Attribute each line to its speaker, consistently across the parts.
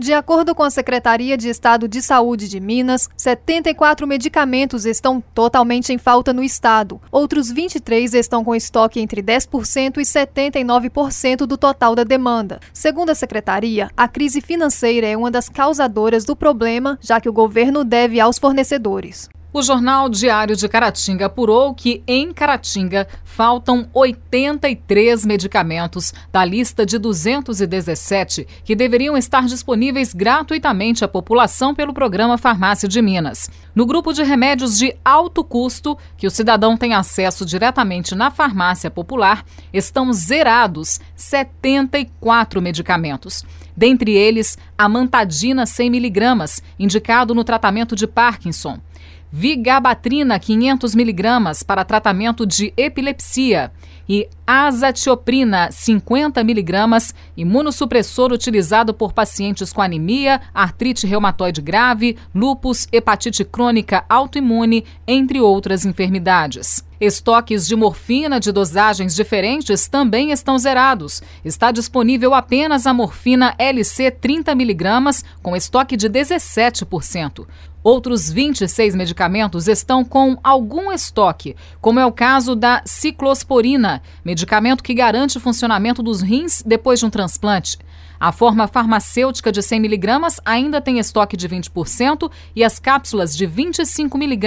Speaker 1: De acordo com a Secretaria de Estado de Saúde de Minas, 74 medicamentos estão totalmente em falta no estado. Outros 23 estão com estoque entre 10% e 79% do total da demanda. Segundo a secretaria, a crise financeira é uma das causadoras do problema, já que o governo deve aos fornecedores.
Speaker 2: O Jornal Diário de Caratinga apurou que, em Caratinga, faltam 83 medicamentos da lista de 217 que deveriam estar disponíveis gratuitamente à população pelo programa Farmácia de Minas. No grupo de remédios de alto custo, que o cidadão tem acesso diretamente na farmácia popular, estão zerados 74 medicamentos. Dentre eles, a Amantadina 100 mg, indicado no tratamento de Parkinson. Vigabatrina 500 mg para tratamento de epilepsia e azatioprina 50 mg, imunossupressor utilizado por pacientes com anemia, artrite reumatoide grave, lúpus, hepatite crônica autoimune, entre outras enfermidades. Estoques de morfina de dosagens diferentes também estão zerados. Está disponível apenas a morfina LC 30 mg, com estoque de 17%. Outros 26 medicamentos estão com algum estoque, como é o caso da ciclosporina, medicamento que garante o funcionamento dos rins depois de um transplante. A forma farmacêutica de 100 mg ainda tem estoque de 20% e as cápsulas de 25 mg,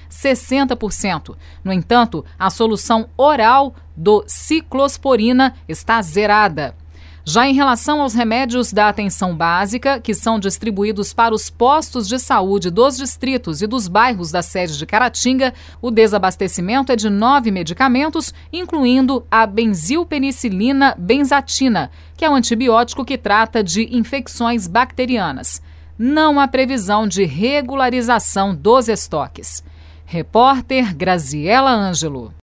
Speaker 2: 60%. No entanto, a solução oral do ciclosporina está zerada. Já em relação aos remédios da atenção básica, que são distribuídos para os postos de saúde dos distritos e dos bairros da sede de Caratinga, o desabastecimento é de 9 medicamentos, incluindo a benzilpenicilina benzatina, que é um antibiótico que trata de infecções bacterianas. Não há previsão de regularização dos estoques. Repórter Graziela Ângelo.